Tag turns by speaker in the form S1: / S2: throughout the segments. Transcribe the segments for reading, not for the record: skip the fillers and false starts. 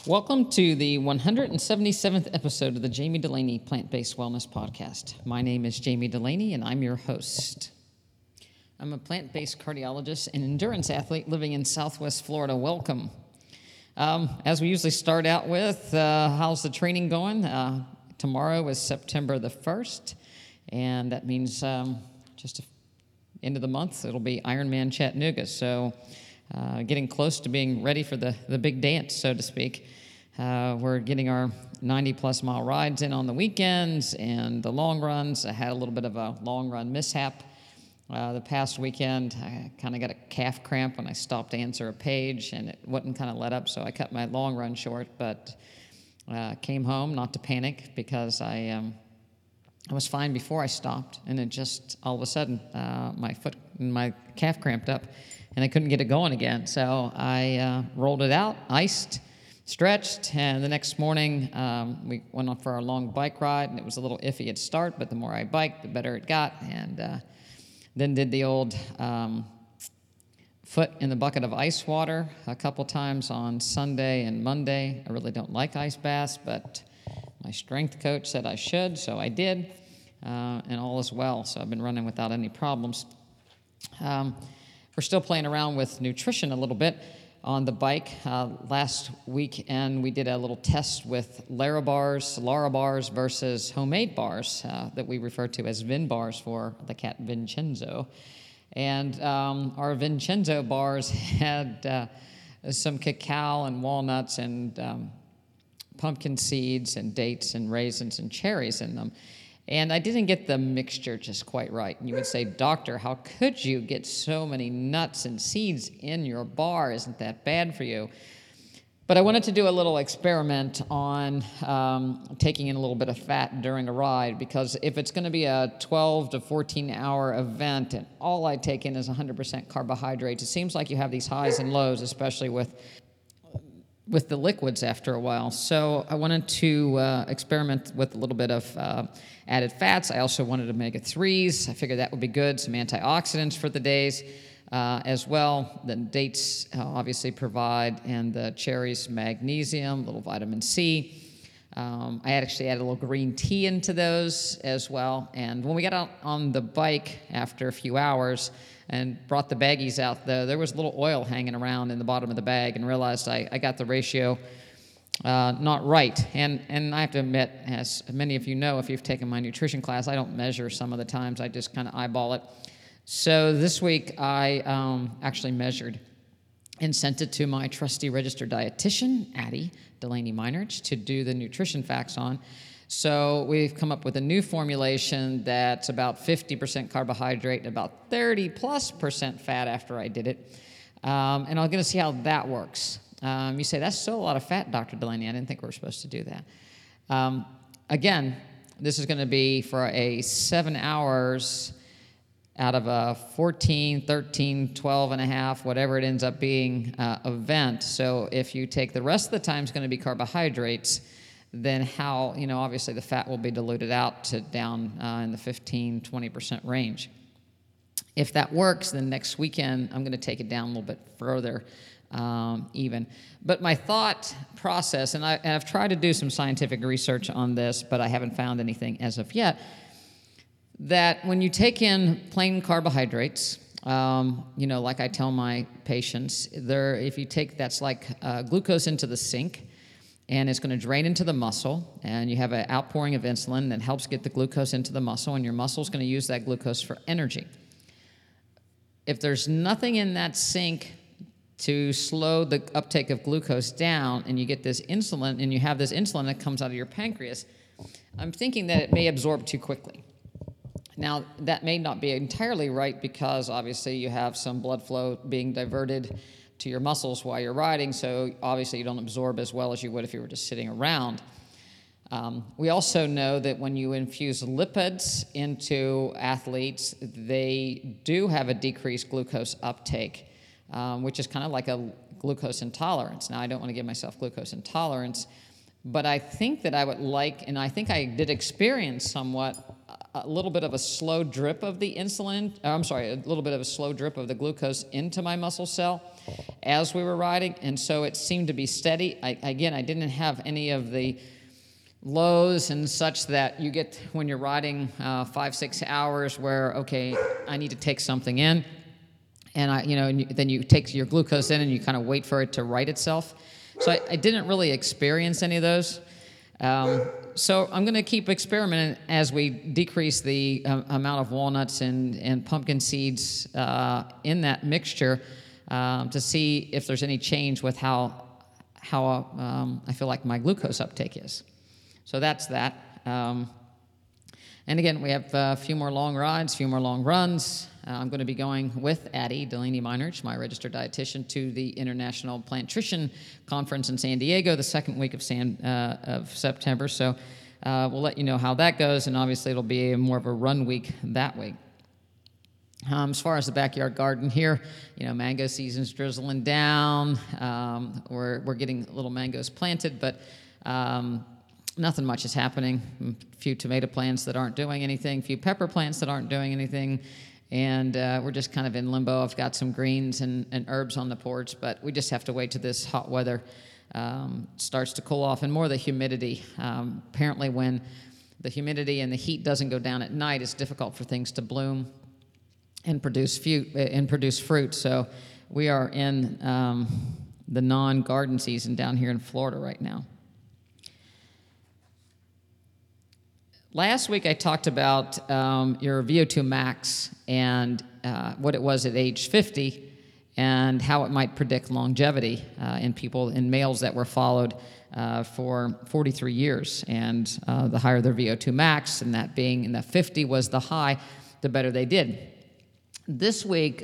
S1: Welcome to the 177th episode of the Jamie Delaney Plant-Based Wellness Podcast. My name is Jamie Delaney, and I'm your host. I'm a plant-based cardiologist and endurance athlete living in Southwest Florida. Welcome. As we usually start out with, how's the training going? Tomorrow is September the 1st, and that means just end of the month, it'll be Ironman Chattanooga. So getting close to being ready for the big dance, so to speak. We're getting our 90-plus mile rides in on the weekends and the long runs. I had a little bit of a long run mishap the past weekend. I kind of got a calf cramp when I stopped to answer a page, and it wouldn't kind of let up, so I cut my long run short, but came home, not to panic, because I was fine before I stopped, and it just, all of a sudden, my calf cramped up, and I couldn't get it going again. So I rolled it out, iced, stretched, and the next morning we went on for our long bike ride, and it was a little iffy at start, but the more I biked, the better it got, and then did the old foot in the bucket of ice water a couple times on Sunday and Monday. I really don't like ice baths, but my strength coach said I should, so I did, and all is well. So I've been running without any problems. We're still playing around with nutrition a little bit on the bike. Last weekend, we did a little test with Lara bars versus homemade bars that we refer to as Vin bars for the cat Vincenzo. And our Vincenzo bars had some cacao and walnuts and pumpkin seeds and dates and raisins and cherries in them. And I didn't get the mixture just quite right. And you would say, "Doctor, how could you get so many nuts and seeds in your bar? Isn't that bad for you?" But I wanted to do a little experiment on taking in a little bit of fat during a ride, because if it's going to be a 12 to 14-hour event and all I take in is 100% carbohydrates, it seems like you have these highs and lows, especially with the liquids after a while. So I wanted to experiment with a little bit of added fats. I also wanted omega-3s. I figured that would be good. Some antioxidants for the days as well. The dates obviously provide, and the cherries, magnesium, a little vitamin C. I actually added a little green tea into those as well. And when we got out on the bike after a few hours and brought the baggies out, though, there was a little oil hanging around in the bottom of the bag, and realized I got the ratio not right. And I have to admit, as many of you know, if you've taken my nutrition class, I don't measure some of the times. I just kind of eyeball it. So this week I actually measured and sent it to my trusty registered dietitian, Addie Delaney Meinerich, to do the nutrition facts on. So we've come up with a new formulation that's about 50% carbohydrate and about 30+% fat after I did it. And I'm going to see how that works. You say, "That's still a lot of fat, Dr. Delaney. I didn't think we were supposed to do that." Again, this is going to be for a 7 hours out of a 14, 13, 12 and a half, whatever it ends up being, event. So if you take the rest of the time is going to be carbohydrates, then how, obviously the fat will be diluted out to down in the 15, 20% range. If that works, then next weekend I'm going to take it down a little bit further even. But my thought process, and I've tried to do some scientific research on this, but I haven't found anything as of yet, that when you take in plain carbohydrates, like I tell my patients, if you take, that's like glucose into the sink, and it's going to drain into the muscle, and you have an outpouring of insulin that helps get the glucose into the muscle, and your muscle is going to use that glucose for energy. If there's nothing in that sink to slow the uptake of glucose down, and you get this insulin, and you have this insulin that comes out of your pancreas, I'm thinking that it may absorb too quickly. Now, that may not be entirely right, because obviously you have some blood flow being diverted to your muscles while you're riding, so obviously you don't absorb as well as you would if you were just sitting around. We also know that when you infuse lipids into athletes, they do have a decreased glucose uptake, which is kind of like a glucose intolerance. Now, I don't want to give myself glucose intolerance, but I think that I would like, and I think I did experience somewhat a little bit of a slow drip of the insulin, a little bit of a slow drip of the glucose into my muscle cell as we were riding, and so it seemed to be steady. I didn't have any of the lows and such that you get when you're riding 5-6 hours where, okay, I need to take something in, and then you take your glucose in and you kind of wait for it to right itself. So I didn't really experience any of those. So I'm going to keep experimenting as we decrease the amount of walnuts and pumpkin seeds in that mixture to see if there's any change with how I feel like my glucose uptake is. So that's that. And again, we have a few more long rides, a few more long runs. I'm going to be going with Addie Delaney Meinerch, my registered dietitian, to the International Plantrition Conference in San Diego the second week of September. So we'll let you know how that goes, and obviously it'll be more of a run week that week. As far as the backyard garden here, mango season's drizzling down. We're getting little mangoes planted, but nothing much is happening. A few tomato plants that aren't doing anything, a few pepper plants that aren't doing anything, and we're just kind of in limbo. I've got some greens and herbs on the porch, but we just have to wait till this hot weather starts to cool off, and more the humidity. Apparently when the humidity and the heat doesn't go down at night, it's difficult for things to bloom and produce fruit. So we are in the non-garden season down here in Florida right now. Last week I talked about your VO2 max and what it was at age 50 and how it might predict longevity in males that were followed for 43 years. And the higher their VO2 max, and that being in the 50 was the high, the better they did. This week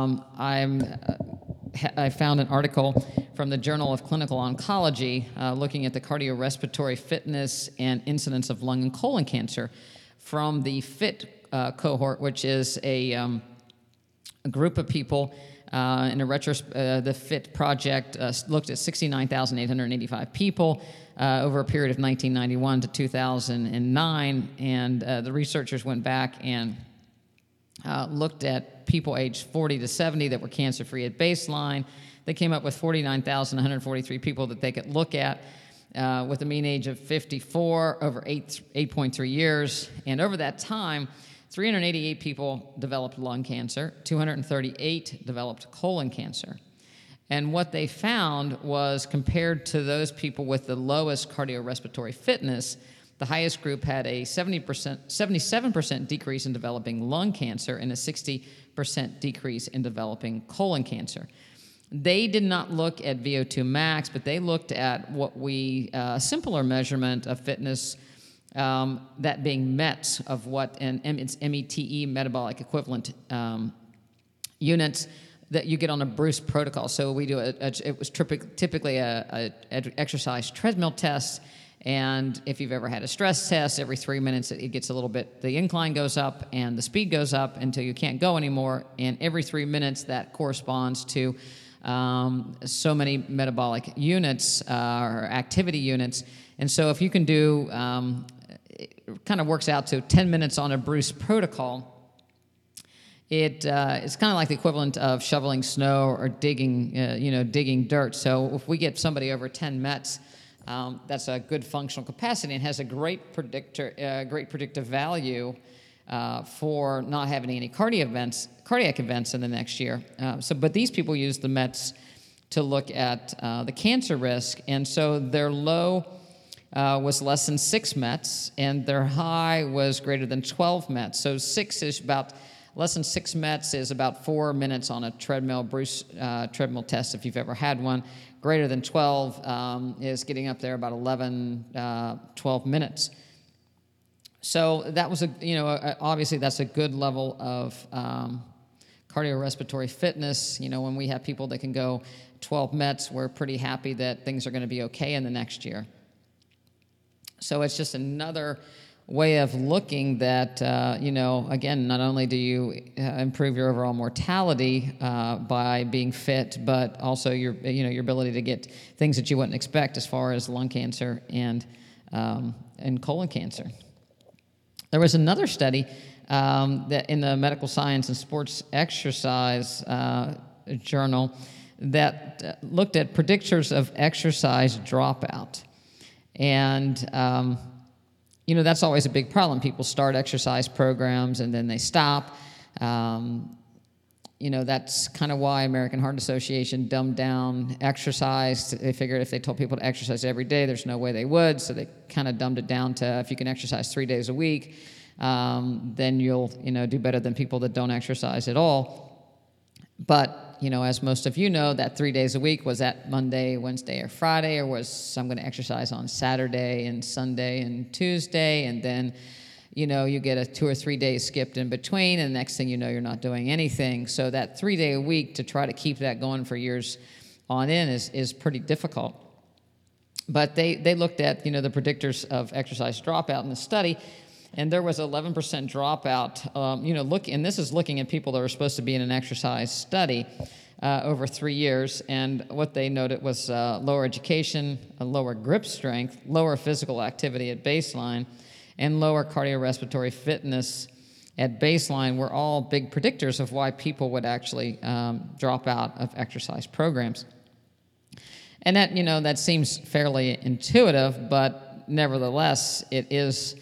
S1: I found an article from the Journal of Clinical Oncology looking at the cardiorespiratory fitness and incidence of lung and colon cancer from the FIT cohort, which is a group of people in the FIT project looked at 69,885 people over a period of 1991 to 2009, and the researchers went back and looked at people aged 40 to 70 that were cancer-free at baseline. They came up with 49,143 people that they could look at with a mean age of 54 over 8.3 years. And over that time, 388 people developed lung cancer, 238 developed colon cancer. And what they found was, compared to those people with the lowest cardiorespiratory fitness, the highest group had a 77% decrease in developing lung cancer and a 60% decrease in developing colon cancer. They did not look at VO2 max, but they looked at what a simpler measurement of fitness, that being METs, of what it's METE, metabolic equivalent units, that you get on a Bruce protocol. So we do it was typically a exercise treadmill test. And if you've ever had a stress test, every 3 minutes it gets a little bit, the incline goes up and the speed goes up until you can't go anymore. And every 3 minutes that corresponds to so many metabolic units or activity units. And so if you can do, it kind of works out to 10 minutes on a Bruce protocol. It's kind of like the equivalent of shoveling snow or digging dirt. So if we get somebody over 10 METs, that's a good functional capacity and has a great predictive value for not having any cardiac events in the next year. But these people use the METs to look at the cancer risk, and so their low was less than 6 METs, and their high was greater than 12 METs. So less than 6 METs is about 4 minutes on a Bruce treadmill test if you've ever had one. Greater than 12 is getting up there about 12 minutes. So that was obviously that's a good level of cardiorespiratory fitness. When we have people that can go 12 METs, we're pretty happy that things are going to be okay in the next year. So it's just another way of looking that, again, not only do you improve your overall mortality by being fit, but also your ability to get things that you wouldn't expect as far as lung cancer and colon cancer. There was another study that in the Medical Science and Sports Exercise journal that looked at predictors of exercise dropout. And, that's always a big problem. People start exercise programs and then they stop. That's kind of why American Heart Association dumbed down exercise. They figured if they told people to exercise every day, there's no way they would. So they kind of dumbed it down to if you can exercise 3 days a week, then you'll, do better than people that don't exercise at all. But, as most of you know, that 3 days a week, was that Monday, Wednesday, or Friday, or was I'm going to exercise on Saturday and Sunday and Tuesday, and then, you get a 2 or 3 days skipped in between, and the next thing you know, you're not doing anything. So that 3 day a week, to try to keep that going for years on end is pretty difficult. But they looked at, the predictors of exercise dropout in the study, and there was 11% dropout. And this is looking at people that were supposed to be in an exercise study over 3 years. And what they noted was lower education, a lower grip strength, lower physical activity at baseline, and lower cardiorespiratory fitness at baseline were all big predictors of why people would actually drop out of exercise programs. And that, that seems fairly intuitive, but nevertheless, it is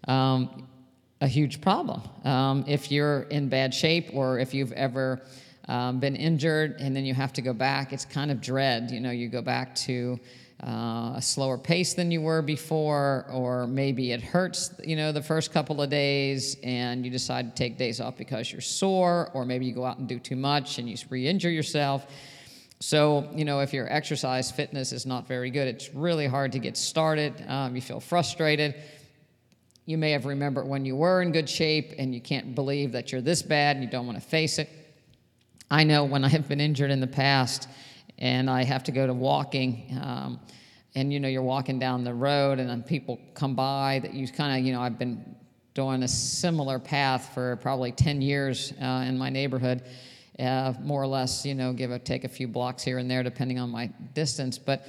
S1: a huge problem. If you're in bad shape, or if you've ever been injured and then you have to go back, it's kind of dread. You go back to a slower pace than you were before, or maybe it hurts, the first couple of days, and you decide to take days off because you're sore, or maybe you go out and do too much and you re-injure yourself. So, if your exercise fitness is not very good, it's really hard to get started. You feel frustrated. You may have remembered when you were in good shape, and you can't believe that you're this bad and you don't want to face it. I know when I have been injured in the past and I have to go to walking, and you're walking down the road and then people come by that you kind of, I've been doing a similar path for probably 10 years in my neighborhood, more or less, give or take a few blocks here and there depending on my distance. But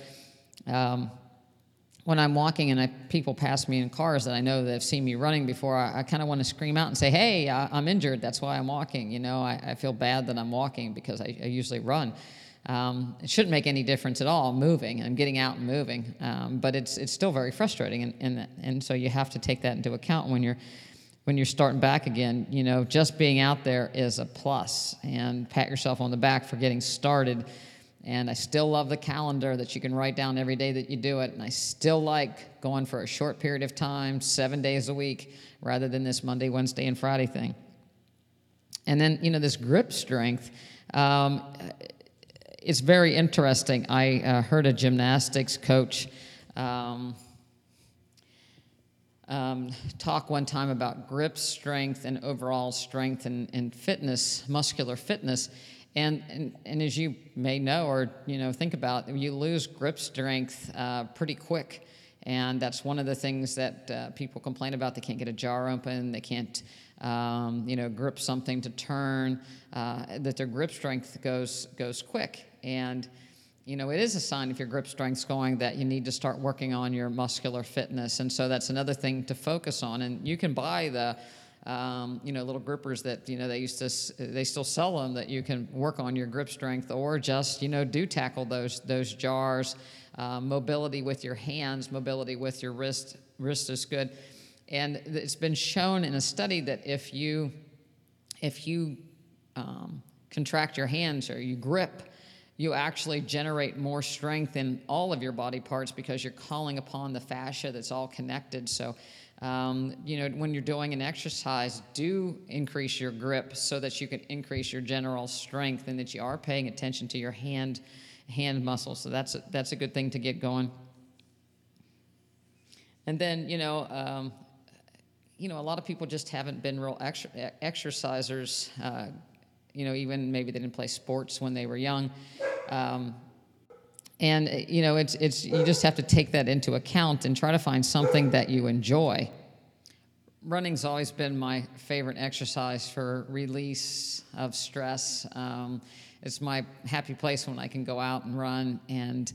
S1: when I'm walking and people pass me in cars that I know that have seen me running before, I kind of want to scream out and say, hey, I'm injured, that's why I'm walking. I feel bad that I'm walking because I usually run. It shouldn't make any difference at all, moving and getting out and moving, but it's still very frustrating, and so you have to take that into account when you're starting back again. Just being out there is a plus, and pat yourself on the back for getting started. And I still love the calendar that you can write down every day that you do it, and I still like going for a short period of time, 7 days a week, rather than this Monday, Wednesday, and Friday thing. And then, this grip strength, it's very interesting. I heard a gymnastics coach talk one time about grip strength and overall strength and fitness, muscular fitness. And as you may know, or think about, you lose grip strength pretty quick, and that's one of the things that people complain about. They can't get a jar open, they can't grip something to turn. That their grip strength goes quick, and it is a sign if your grip strength's going that you need to start working on your muscular fitness. And so that's another thing to focus on. And you can buy the little grippers that, they still sell them, that you can work on your grip strength, or just, do tackle those jars. Mobility with your hands, mobility with your wrist is good. And it's been shown in a study that if you contract your hands or you grip, you actually generate more strength in all of your body parts because you're calling upon the fascia that's all connected. So when you're doing an exercise, do increase your grip so that you can increase your general strength, and that you are paying attention to your hand muscles. So that's a good thing to get going. And then, a lot of people just haven't been real exercisers, even maybe they didn't play sports when they were young. And it's you just have to take that into account and try to find something that you enjoy. Running's always been my favorite exercise for release of stress. It's my happy place when I can go out and run and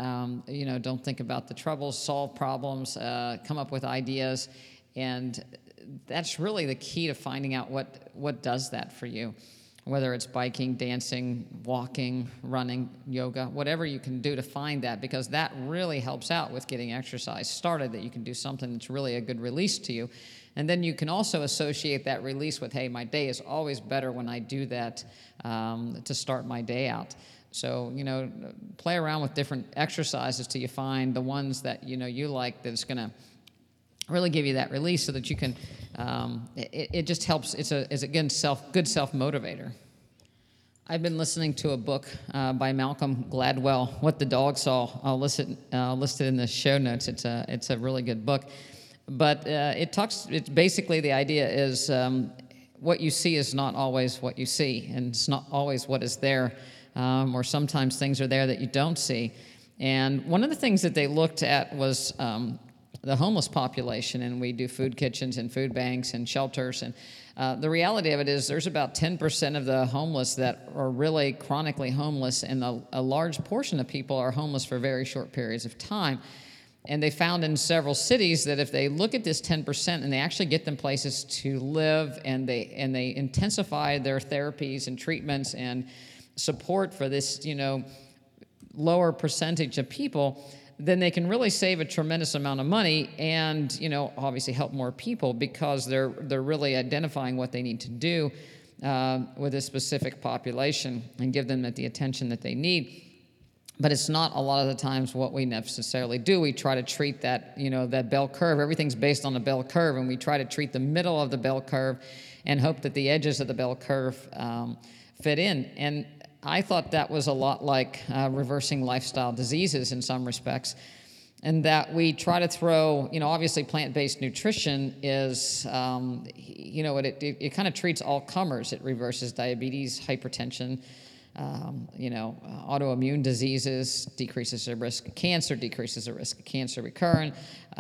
S1: don't think about the troubles, solve problems, come up with ideas. And that's really the key to finding out what does that for you, whether it's biking, dancing, walking, running, yoga, whatever you can do to find that, because that really helps out with getting exercise started, that you can do something that's really a good release to you. And then you can also associate that release with, hey, my day is always better when I do that to start my day out. So, play around with different exercises till you find the ones that, you like, that's going to really give you that release so that you can, it just helps. It's again, good self-motivator. I've been listening to a book by Malcolm Gladwell, What the Dog Saw. I'll list it in the show notes. It's a really good book. But it's basically, the idea is what you see is not always what you see, and it's not always what is there, or sometimes things are there that you don't see. And one of the things that they looked at was the homeless population, and we do food kitchens and food banks and shelters. And the reality of it is there's about 10% of the homeless that are really chronically homeless, and a large portion of people are homeless for very short periods of time. And they found in several cities that if they look at this 10% and they actually get them places to live, and they intensify their therapies and treatments and support for this, lower percentage of people, then they can really save a tremendous amount of money and, obviously help more people, because they're really identifying what they need to do with a specific population and give them the attention that they need. But it's not a lot of the times what we necessarily do. We try to treat that, that bell curve. Everything's based on a bell curve, and we try to treat the middle of the bell curve and hope that the edges of the bell curve fit in. And I thought that was a lot like reversing lifestyle diseases in some respects, and that we try to throw, obviously plant-based nutrition is, it kind of treats all comers. It reverses diabetes, hypertension, autoimmune diseases, decreases the risk of cancer, decreases the risk of cancer recurrent,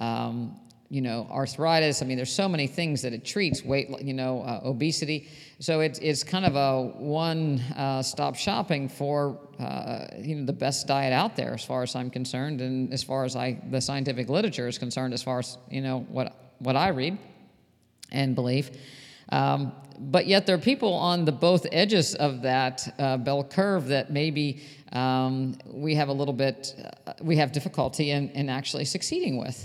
S1: arthritis. I mean, there's so many things that it treats, obesity. So it's kind of a one-stop shopping for, the best diet out there, as far as I'm concerned, and as far as the scientific literature is concerned, as far as, what I read and believe. But yet there are people on the both edges of that bell curve that maybe we have difficulty in actually succeeding with.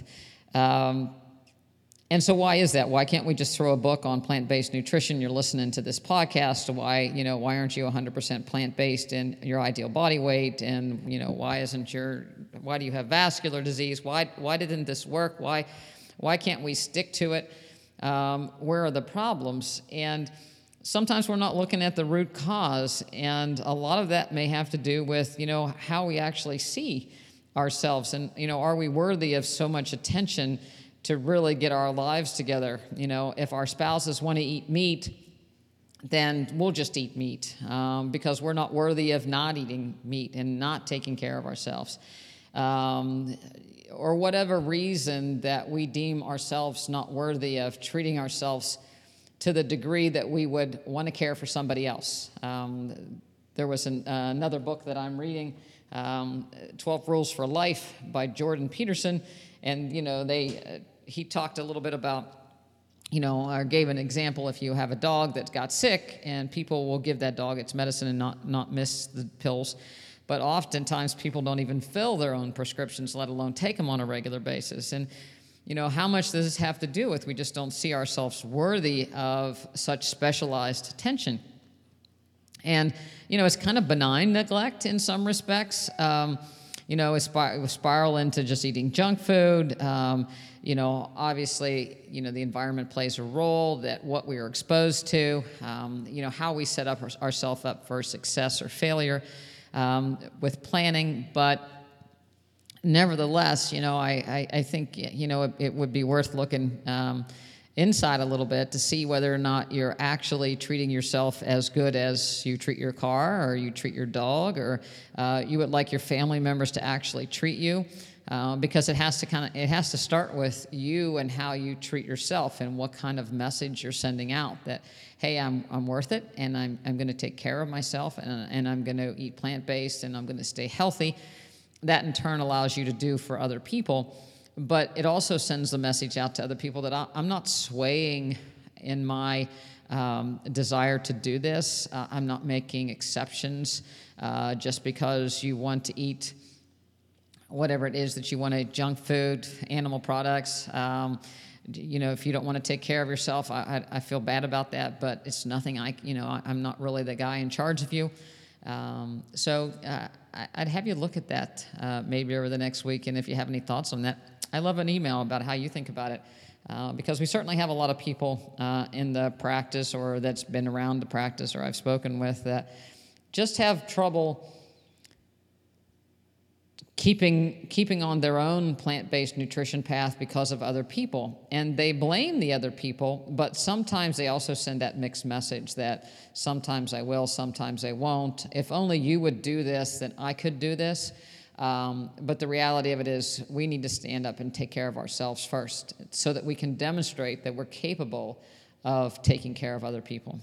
S1: And so why is that? Why can't we just throw a book on plant-based nutrition? You're listening to this podcast. Why aren't you 100% plant-based in your ideal body weight? And, why do you have vascular disease? Why didn't this work? Why can't we stick to it? Where are the problems? And sometimes we're not looking at the root cause, and a lot of that may have to do with, how we actually see ourselves, and, are we worthy of so much attention to really get our lives together? If our spouses want to eat meat, then we'll just eat meat because we're not worthy of not eating meat and not taking care of ourselves. Or whatever reason that we deem ourselves not worthy of treating ourselves to the degree that we would want to care for somebody else. There was another book that I'm reading, 12 Rules for Life by Jordan Peterson, and he talked a little bit about, or gave an example. If you have a dog that got sick, and people will give that dog its medicine and not miss the pills, but oftentimes people don't even fill their own prescriptions, let alone take them on a regular basis. And how much does this have to do with we just don't see ourselves worthy of such specialized attention? And, it's kind of benign neglect in some respects. Spiral into just eating junk food. Obviously, the environment plays a role, that what we are exposed to, how we set up ourselves up for success or failure with planning. But nevertheless, I think, it would be worth looking inside a little bit to see whether or not you're actually treating yourself as good as you treat your car, or you treat your dog, or you would like your family members to actually treat you, because it has to start with you and how you treat yourself, and what kind of message you're sending out, that, hey, I'm worth it, and I'm going to take care of myself, and I'm going to eat plant-based, and I'm going to stay healthy. That in turn allows you to do for other people. but it also sends the message out to other people that I'm not swaying in my desire to do this. I'm not making exceptions just because you want to eat whatever it is that you want to, junk food, animal products. If you don't want to take care of yourself, I feel bad about that, but it's nothing I'm not really the guy in charge of you. So I'd have you look at that maybe over the next week, and if you have any thoughts on that, I love an email about how you think about it, because we certainly have a lot of people in the practice or that's been around the practice or I've spoken with that just have trouble keeping on their own plant-based nutrition path because of other people. And they blame the other people, but sometimes they also send that mixed message that sometimes I will, sometimes I won't. If only you would do this, then I could do this. But the reality of it is we need to stand up and take care of ourselves first so that we can demonstrate that we're capable of taking care of other people.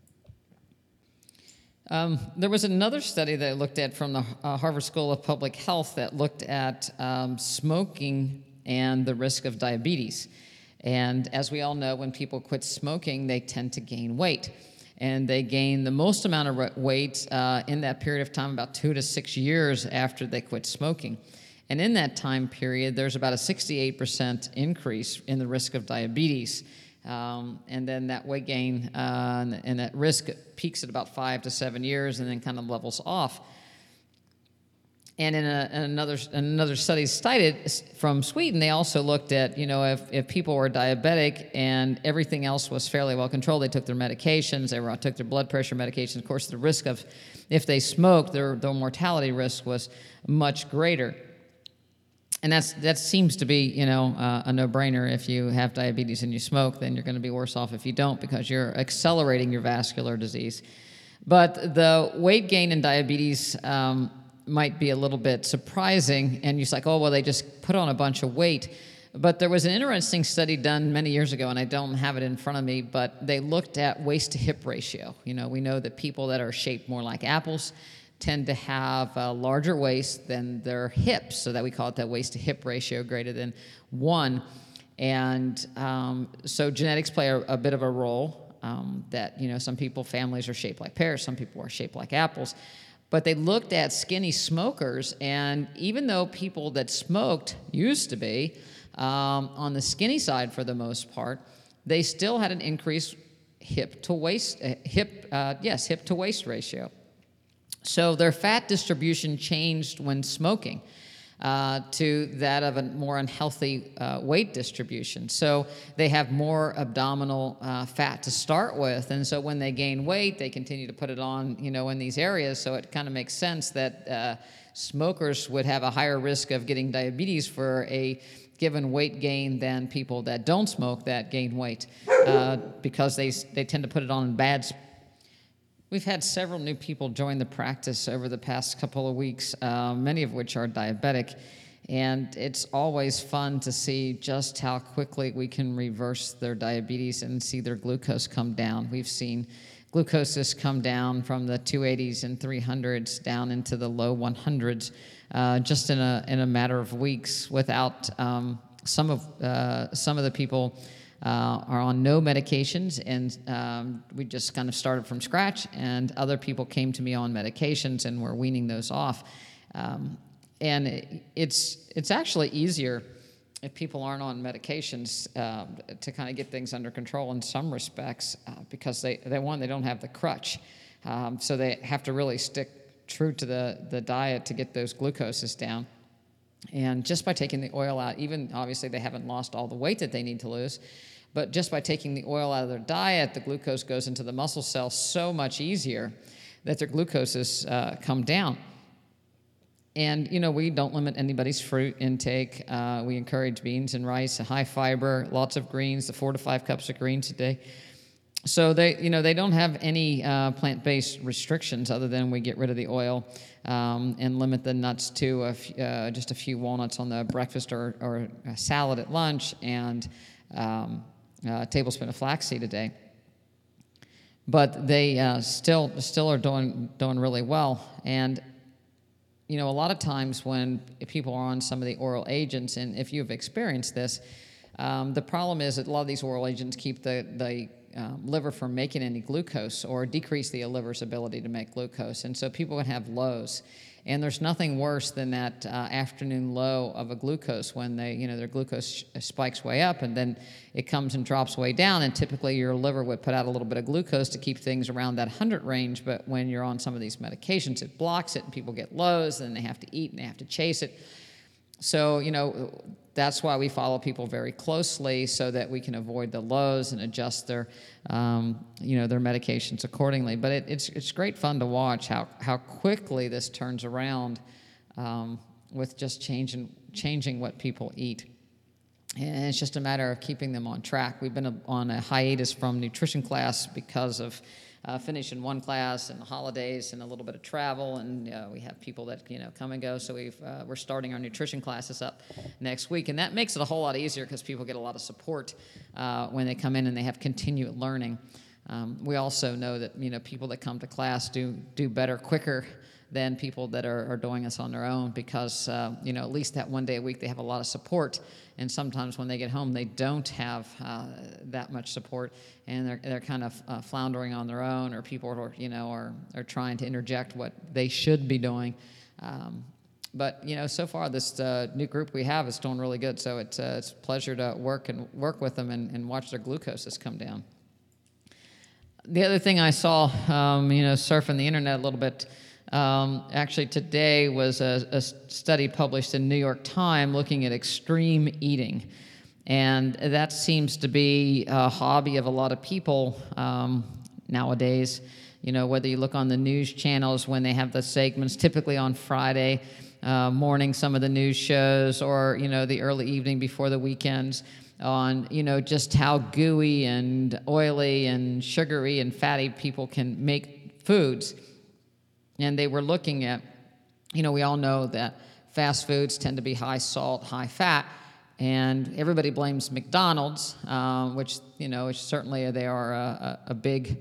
S1: There was another study that I looked at from the Harvard School of Public Health that looked at smoking and the risk of diabetes. And as we all know, when people quit smoking, they tend to gain weight. And they gain the most amount of weight in that period of time, about 2 to 6 years after they quit smoking. And in that time period, there's about a 68% increase in the risk of diabetes. And then that weight gain and that risk peaks at about 5 to 7 years and then kind of levels off. And in another study cited from Sweden, they also looked at, if people were diabetic and everything else was fairly well controlled, they took their medications, they took their blood pressure medications. Of course, the risk of, if they smoked, their mortality risk was much greater. And that seems to be, a no-brainer. If you have diabetes and you smoke, then you're going to be worse off if you don't because you're accelerating your vascular disease. But the weight gain in diabetes might be a little bit surprising, and you're like, oh, well, they just put on a bunch of weight. But there was an interesting study done many years ago, and I don't have it in front of me, but they looked at waist-to-hip ratio. We know that people that are shaped more like apples tend to have a larger waist than their hips, so that we call it that waist-to-hip ratio greater than 1. And so genetics play a bit of a role, that, some families are shaped like pears, some people are shaped like apples. But they looked at skinny smokers, and even though people that smoked used to be on the skinny side for the most part, they still had an increased hip to waist ratio. So their fat distribution changed when smoking to that of a more unhealthy weight distribution. So they have more abdominal fat to start with, and so when they gain weight, they continue to put it on, in these areas. So it kind of makes sense that smokers would have a higher risk of getting diabetes for a given weight gain than people that don't smoke that gain weight because they tend to put it on in bad spots. We've had several new people join the practice over the past couple of weeks, many of which are diabetic, and it's always fun to see just how quickly we can reverse their diabetes and see their glucose come down. We've seen glucoses come down from the 280s and 300s down into the low 100s just in a matter of weeks without some of the people are on no medications, and we just kind of started from scratch, and other people came to me on medications, and we're weaning those off. And it's actually easier if people aren't on medications to kind of get things under control in some respects because they don't have the crutch. So they have to really stick true to the diet to get those glucoses down. And just by taking the oil out, even obviously they haven't lost all the weight that they need to lose, but just by taking the oil out of their diet, the glucose goes into the muscle cells so much easier that their glucoses come down. And, we don't limit anybody's fruit intake. We encourage beans and rice, high fiber, lots of greens, 4 to 5 cups of greens a day. So they don't have any plant-based restrictions other than we get rid of the oil and limit the nuts to just a few walnuts on the breakfast or a salad at lunch and a tablespoon of flaxseed a day. But they still are doing really well. And a lot of times when people are on some of the oral agents, and if you've experienced this, the problem is that a lot of these oral agents keep the liver from making any glucose or decrease the liver's ability to make glucose. And so people can have lows. And there's nothing worse than that afternoon low of a glucose when their glucose spikes way up and then it comes and drops way down. And typically your liver would put out a little bit of glucose to keep things around that 100 range. But when you're on some of these medications, it blocks it and people get lows and they have to eat and they have to chase it. So, that's why we follow people very closely so that we can avoid the lows and adjust their medications accordingly. But it's great fun to watch how quickly this turns around with just changing what people eat. And it's just a matter of keeping them on track. We've been on a hiatus from nutrition class because of finishing one class and the holidays and a little bit of travel, and we have people that come and go. So we're starting our nutrition classes up next week, and that makes it a whole lot easier because people get a lot of support when they come in and they have continued learning. We also know that people that come to class do better quicker than people that are doing this on their own because at least that one day a week they have a lot of support. And sometimes when they get home, they don't have that much support, and they're kind of floundering on their own, or people are trying to interject what they should be doing. But so far this new group we have is doing really good. So it's a pleasure to work with them and watch their glucoses come down. The other thing I saw, surfing the internet a little bit. Actually, today was a study published in New York Times looking at extreme eating. And that seems to be a hobby of a lot of people nowadays. Whether you look on the news channels when they have the segments, typically on Friday morning, some of the news shows, or, the early evening before the weekends, on, just how gooey and oily and sugary and fatty people can make foods. And they were looking at, we all know that fast foods tend to be high salt, high fat, and everybody blames McDonald's, which certainly they are a big,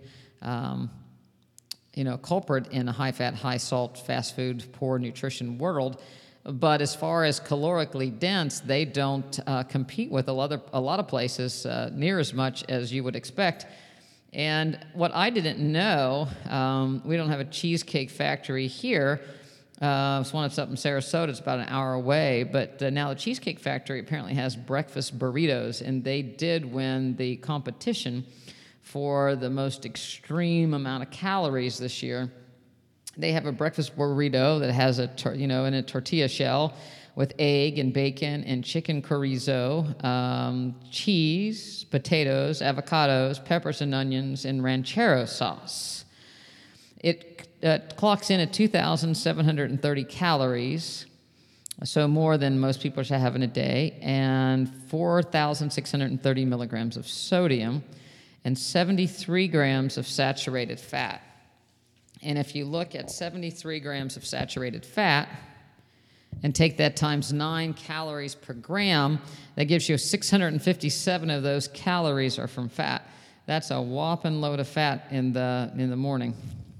S1: culprit in a high fat, high salt, fast food, poor nutrition world. But as far as calorically dense, they don't compete with a lot of places near as much as you would expect. And what I didn't know, we don't have a cheesecake factory here. It's one that's up in Sarasota. It's about an hour away. But now the Cheesecake Factory apparently has breakfast burritos, and they did win the competition for the most extreme amount of calories this year. They have a breakfast burrito that has in a tortilla shell with egg and bacon and chicken chorizo, cheese, potatoes, avocados, peppers and onions, and ranchero sauce. It clocks in at 2,730 calories, so more than most people should have in a day, and 4,630 milligrams of sodium, and 73 grams of saturated fat. And if you look at 73 grams of saturated fat, and take that times 9 calories per gram, that gives you 657 of those calories are from fat. That's a whopping load of fat in the morning,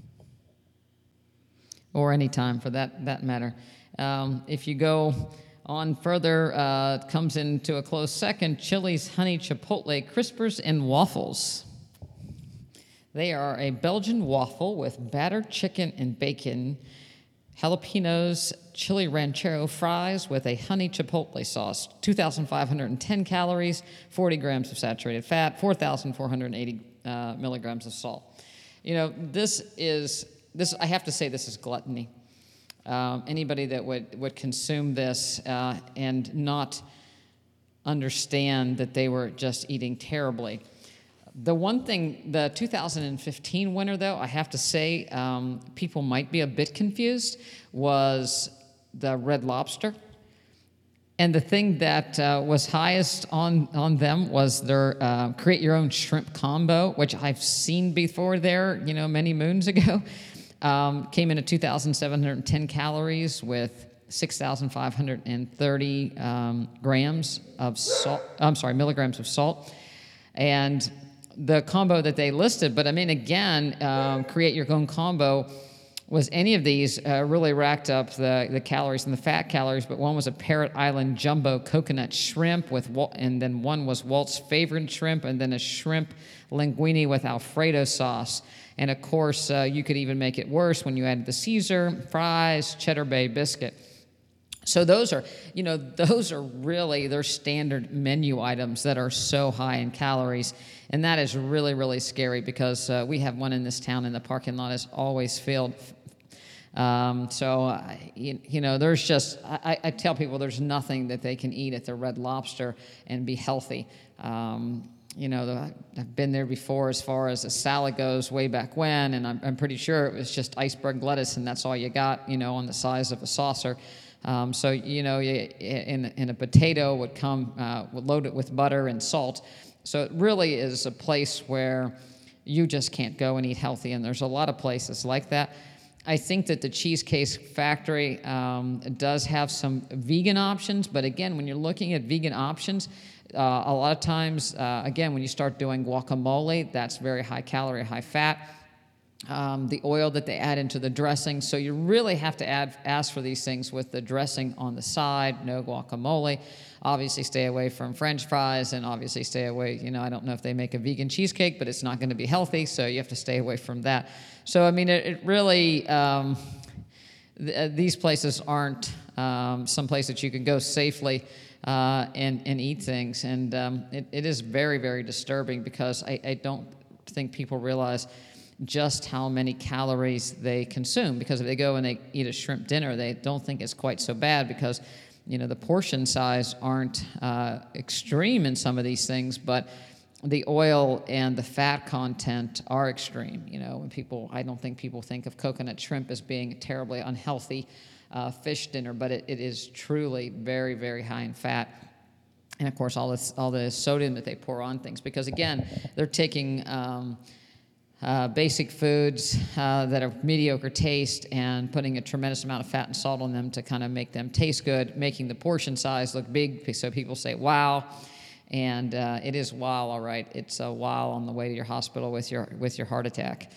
S1: or any time for that matter. If you go on further, it comes into a close second, Chili's Honey Chipotle Crispers and Waffles. They are a Belgian waffle with battered chicken and bacon, jalapenos, chili ranchero fries with a honey chipotle sauce, 2,510 calories, 40 grams of saturated fat, 4,480 milligrams of salt. This I have to say, this is gluttony. Anybody that would consume this and not understand that they were just eating terribly. The one thing, the 2015 winner, though, I have to say, people might be a bit confused, was the Red Lobster. And the thing that was highest on them was their Create Your Own Shrimp Combo, which I've seen before there, many moons ago. Came in at 2,710 calories with 6,530 milligrams of salt. And the combo that they listed, but I mean, again, Create Your Own Combo was any of these really racked up the calories and the fat calories, but one was a Parrot Island jumbo coconut shrimp and then one was Walt's favorite shrimp, and then a shrimp linguine with Alfredo sauce. And of course, you could even make it worse when you added the Caesar, fries, Cheddar Bay biscuit. So those are really their standard menu items that are so high in calories. And that is really, really scary because we have one in this town and the parking lot is always filled. There's just, I tell people there's nothing that they can eat at the Red Lobster and be healthy. I've been there before as far as a salad goes way back when, and I'm pretty sure it was just iceberg lettuce and that's all you got, on the size of a saucer. In a potato would come loaded with butter and salt. So it really is a place where you just can't go and eat healthy, and there's a lot of places like that. I think that the Cheesecake Factory does have some vegan options, but again, when you're looking at vegan options, a lot of times, again, when you start doing guacamole, that's very high calorie, high fat. The oil that they add into the dressing. So you really have to ask for these things with the dressing on the side, no guacamole. Obviously stay away from French fries, and obviously stay away, I don't know if they make a vegan cheesecake, but it's not going to be healthy, so you have to stay away from that. So, it really, these places aren't some place that you can go safely and eat things. And it is very, very disturbing because I don't think people realize just how many calories they consume, because if they go and they eat a shrimp dinner, they don't think it's quite so bad because, the portion size aren't extreme in some of these things, but the oil and the fat content are extreme. I don't think people think of coconut shrimp as being a terribly unhealthy fish dinner, but it is truly very, very high in fat. And of course, all the sodium that they pour on things, because again, they're taking basic foods that are mediocre taste and putting a tremendous amount of fat and salt on them to kind of make them taste good, making the portion size look big so people say, wow. And it is wow, all right. It's a wow on the way to your hospital with your heart attack.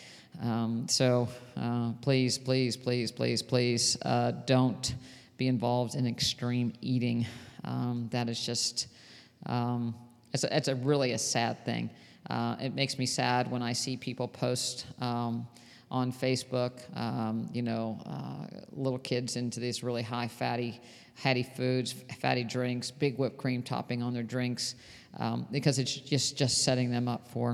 S1: Please, please, please, please, please don't be involved in extreme eating. That is just, it's a really a sad thing. It makes me sad when I see people post on Facebook, little kids into these really high fatty foods, fatty drinks, big whipped cream topping on their drinks, because it's just setting them up for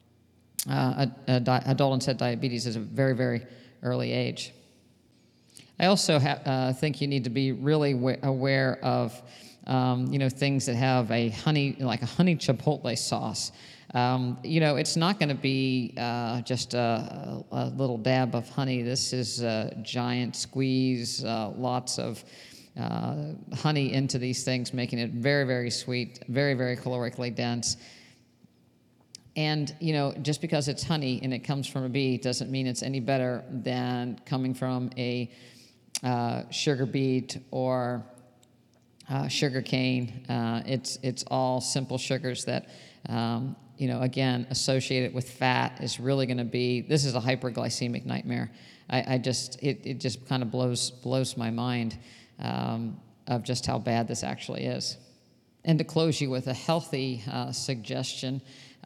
S1: adult onset diabetes at a very, very early age. I also think you need to be really aware of things that have like a honey chipotle sauce. It's not going to be just a little dab of honey. This is a giant squeeze, lots of honey into these things, making it very, very sweet, very, very calorically dense. And, just because it's honey and it comes from a bee doesn't mean it's any better than coming from a sugar beet or sugar cane. It's all simple sugars that again, associated with fat is really going to be, this is a hyperglycemic nightmare. It just kind of blows my mind of just how bad this actually is. And to close you with a healthy suggestion,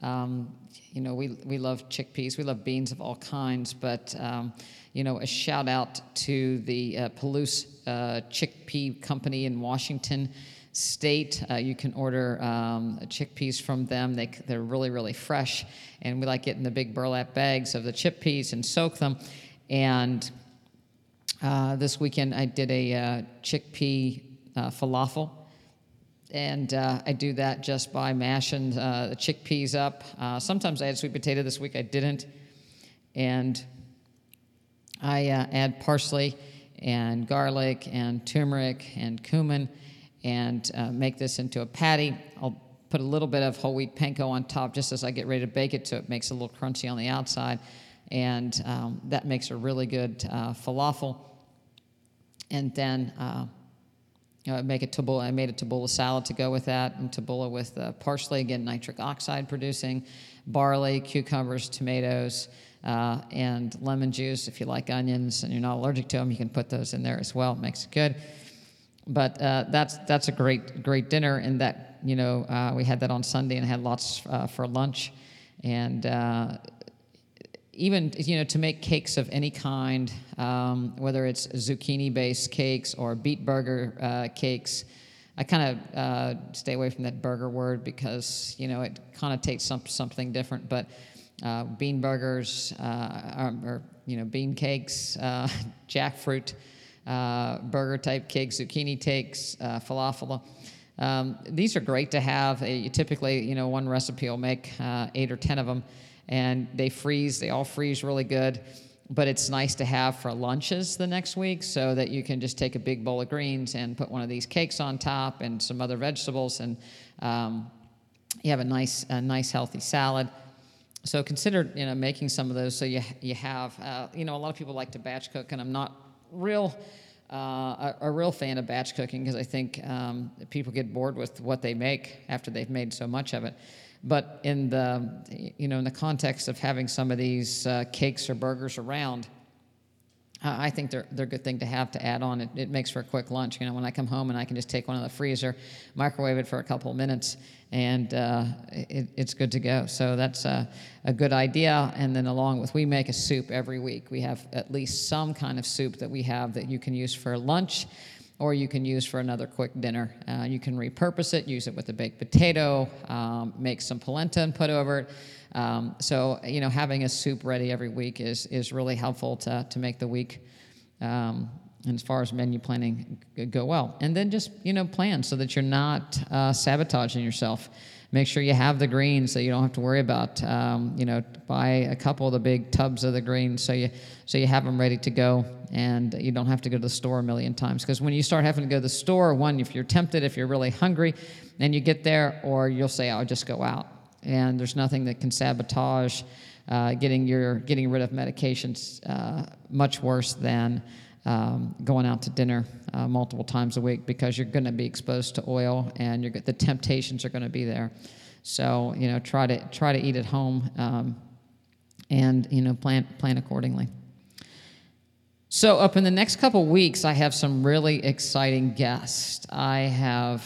S1: we love chickpeas, we love beans of all kinds, but a shout out to the Palouse Chickpea Company in Washington State. You can order chickpeas from them. They're really, really fresh, and we like getting the big burlap bags of the chickpeas and soak them. And this weekend I did a chickpea falafel, and I do that just by mashing the chickpeas up. Sometimes I add sweet potato. This week I didn't, and I add parsley and garlic and turmeric and cumin, and make this into a patty. I'll put a little bit of whole wheat panko on top just as I get ready to bake it, so it makes it a little crunchy on the outside, and that makes a really good falafel. And then I made a tabbouleh salad to go with that, and tabbouleh with parsley, again, nitric oxide producing, barley, cucumbers, tomatoes, and lemon juice. If you like onions and you're not allergic to them, you can put those in there as well. It makes it good. But that's a great dinner. And that, we had that on Sunday and had lots for lunch. And even, to make cakes of any kind, whether it's zucchini-based cakes or beet burger cakes, I kind of stay away from that burger word because, it connotates something different. But bean burgers, or bean cakes, jackfruit burger-type cakes, zucchini cakes, falafel. These are great to have. You typically, one recipe will make 8 or 10 of them, and they freeze. They all freeze really good. But it's nice to have for lunches the next week so that you can just take a big bowl of greens and put one of these cakes on top and some other vegetables, and you have a nice healthy salad. So consider making some of those so you have a lot of people like to batch cook, and I'm not a real fan of batch cooking because I think people get bored with what they make after they've made so much of it. But in the context of having some of these cakes or burgers around, I think they're a good thing to have to add on. It makes for a quick lunch. When I come home and I can just take one out of the freezer, microwave it for a couple of minutes, and it's good to go. So that's a good idea. And then we make a soup every week. We have at least some kind of soup that we have that you can use for lunch, or you can use for another quick dinner. You can repurpose it, use it with a baked potato, make some polenta and put over it. So having a soup ready every week is really helpful to make the week, and as far as menu planning go well. And then just plan so that you're not sabotaging yourself. Make sure you have the greens so you don't have to worry about buy a couple of the big tubs of the greens so you have them ready to go, and you don't have to go to the store a million times. Because when you start having to go to the store, one, if you're tempted, if you're really hungry, and you get there, or you'll say, I'll just go out. And there's nothing that can sabotage getting rid of medications much worse than going out to dinner multiple times a week, because you're going to be exposed to oil, and the temptations are going to be there. So try to eat at home, and plan accordingly. So up in the next couple weeks, I have some really exciting guests. I have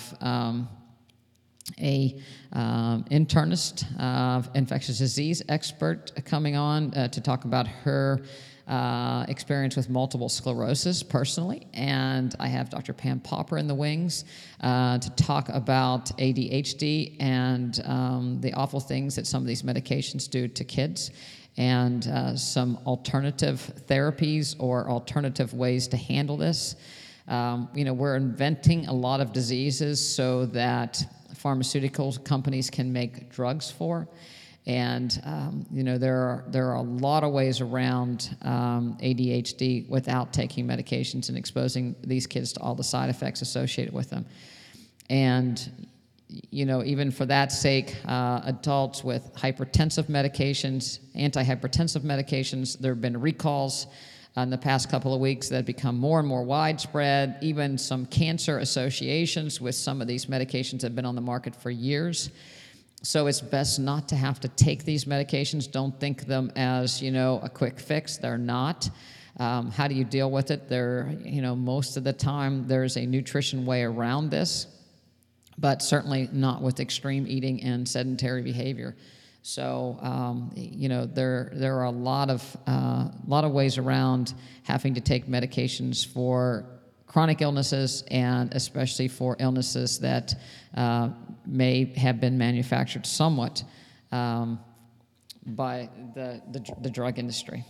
S1: a internist, infectious disease expert coming on to talk about her experience with multiple sclerosis personally, and I have Dr. Pam Popper in the wings to talk about ADHD and the awful things that some of these medications do to kids, and some alternative therapies or alternative ways to handle this. We're inventing a lot of diseases so that pharmaceutical companies can make drugs for. And there are a lot of ways around ADHD without taking medications and exposing these kids to all the side effects associated with them. And even for that sake, adults with hypertensive medications, antihypertensive medications, there have been recalls in the past couple of weeks that have become more and more widespread. Even some cancer associations with some of these medications have been on the market for years. So it's best not to have to take these medications. Don't think them as, a quick fix. They're not. How do you deal with it? Most of the time there's a nutrition way around this, but certainly not with extreme eating and sedentary behavior. So, there are a lot of ways around having to take medications for chronic illnesses, and especially for illnesses that may have been manufactured somewhat by the drug industry.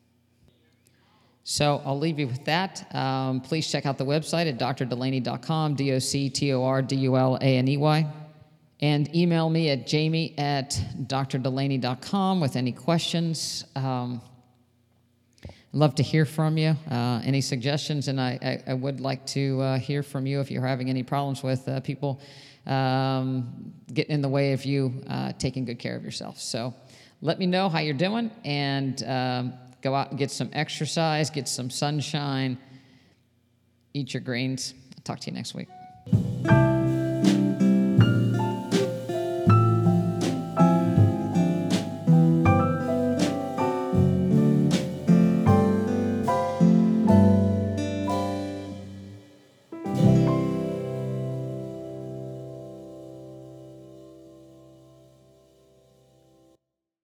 S1: So I'll leave you with that. Please check out the website at drdelaney.com, DoctorDulaney, and email me at jamie@drdelaney.com with any questions. I'd love to hear from you, any suggestions, and I would like to hear from you if you're having any problems with people getting in the way of you taking good care of yourself. So let me know how you're doing, and go out and get some exercise, get some sunshine, eat your greens. I'll talk to you next week.